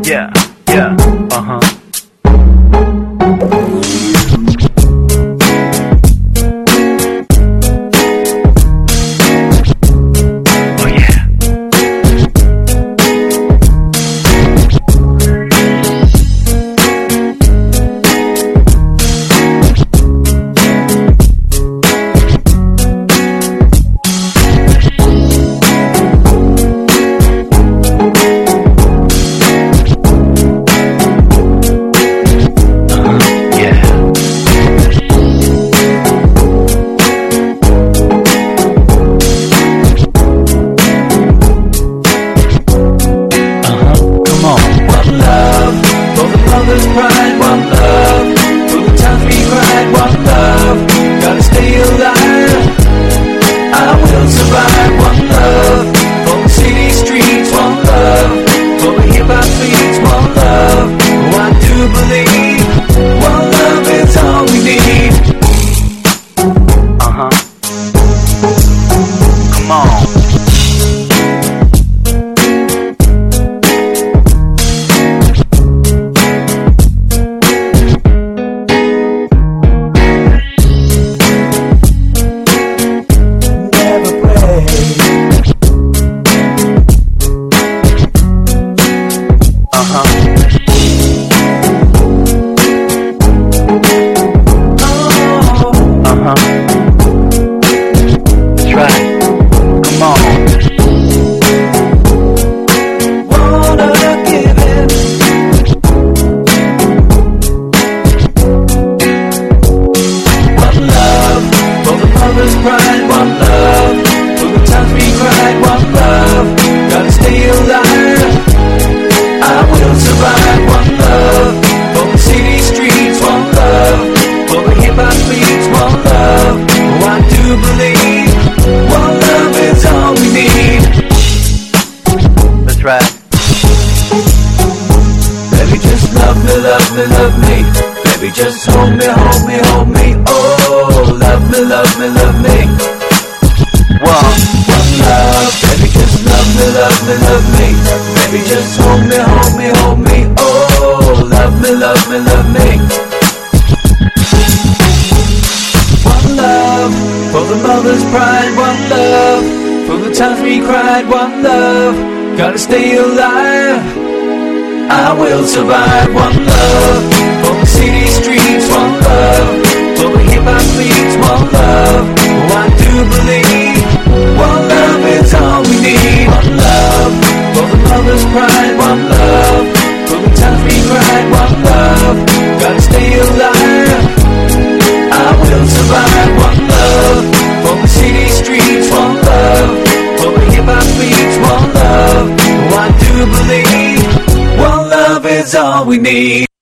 Yeah, yeah, uh-huh. Pride, one love, for the times we cried, one love, gotta stay alive, I will survive, one love, for the city streets, one love, for the hip-hop beats, one love, oh, I do believe, one love is all we need. Uh-huh. Come on. That's right. Come on. Wanna give it. One love for the mother's pride. One love for the times we cried. One love, gotta stay alive, I will survive. One love for the city streets. One love for the hip-hop beats. One love, oh, I do believe one love is all we need. That's right. Baby, just love me, love me, love me. Baby, just hold me, hold me, hold me. Oh, love me, love me, love me. One love. Baby, just love me, love me, love me. Baby, just hold me, hold me, hold me. Oh, love me, love me, love me. One love for the mother's pride. One love for the times we cried. One love, gotta stay alive, I will survive. One love for the city streets. One love for the hip-hop beats. One love, oh, I do believe one love is all we need. One love for the mother's pride. One love for the times we cried. One love, gotta stay alive, I will survive. One love for the city streets. One love for the hip-hop beats. One love, oh, I do believe one love is all we need.